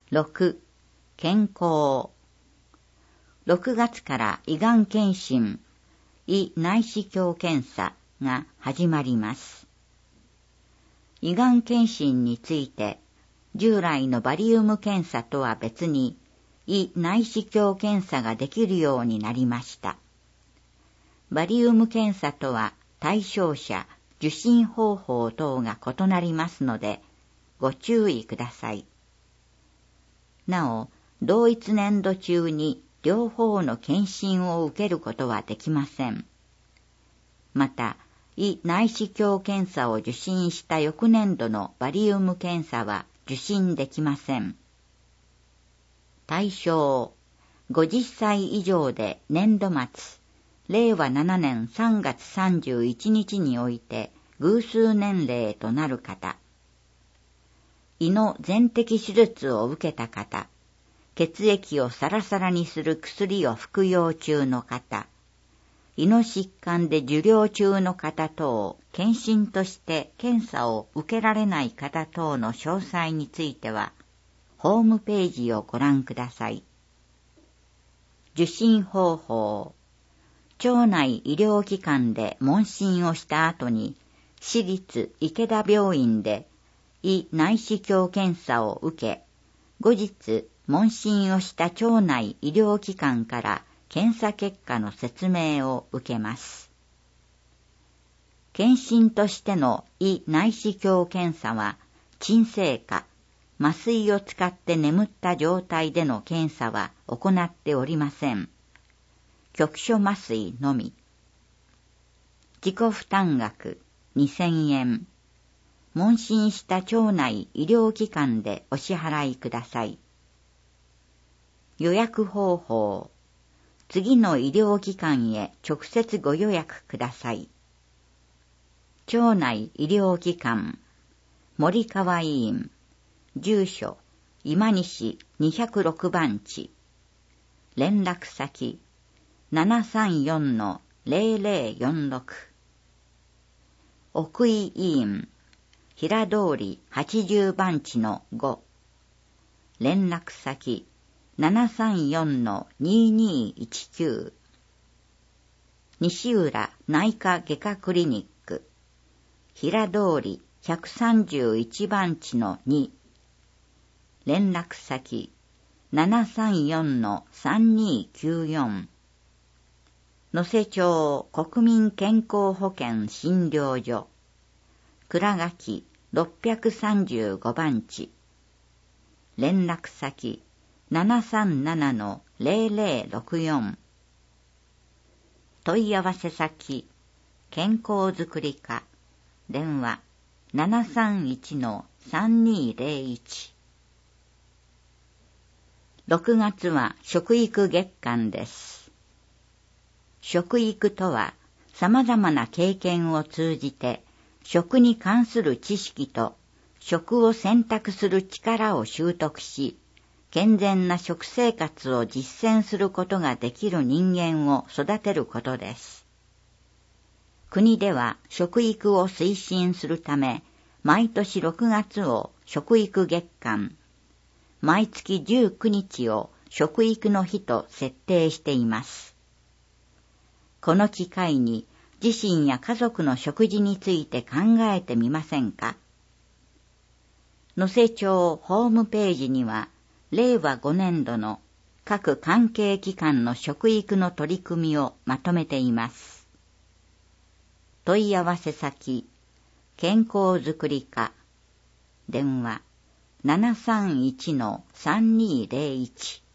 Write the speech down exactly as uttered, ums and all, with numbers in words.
ろく、健康。ろくがつから胃がん検診、胃内視鏡検査が始まります。胃がん検診について、従来のバリウム検査とは別に、胃内視鏡検査ができるようになりました。バリウム検査とは対象者、受診方法等が異なりますので、ご注意ください。なお、同一年度中に両方の検診を受けることはできません。また、胃内視鏡検査を受診した翌年度のバリウム検査は受診できません。対象、ごじゅっさい以上で年度末、れいわななねんさんがつさんじゅういちにちにおいて偶数年齢となる方、胃の全摘手術を受けた方、血液をサラサラにする薬を服用中の方、胃の疾患で受療中の方等、検診として検査を受けられない方等の詳細については、ホームページをご覧ください。受診方法。町内医療機関で問診をした後に、私立池田病院で胃内視鏡検査を受け、後日問診をした町内医療機関から検査結果の説明を受けます。検診としての胃内視鏡検査は、鎮静下、麻酔を使って眠った状態での検査は行っておりません。局所麻酔のみ。自己負担額にせんえん。問診した町内医療機関でお支払いください。予約方法。次の医療機関へ直接ご予約ください。町内医療機関、森川医院、住所、今西にひゃくろくばんち、連絡先、ななさんよんのぜろぜろよんろく、奥井医院、平通りはちじゅうばんちのご、連絡先、ななさんよんのににいちきゅう、西浦内科外科クリニック、平通りひゃくさんじゅういちばんちのに、連絡先 ななさんよんのさんにきゅうよん、能勢町国民健康保険診療所、倉垣ろっぴゃくさんじゅうごばんち、連絡先ななさんななのぜろぜろろくよん、問い合わせ先健康づくり課、電話 ななさんいちのさんにぜろいち。ろくがつは食育月間です。食育とは様々な経験を通じて食に関する知識と食を選択する力を習得し、健全な食生活を実践することができる人間を育てることです。国では食育を推進するため、毎年ろくがつを食育月間、毎月じゅうくにちを食育の日と設定しています。この機会に自身や家族の食事について考えてみませんか？能勢町ホームページには、れいわごねんどの各関係機関の食育の取り組みをまとめています。問い合わせ先、健康づくり課、電話 ななさんいちのさんにぜろいち。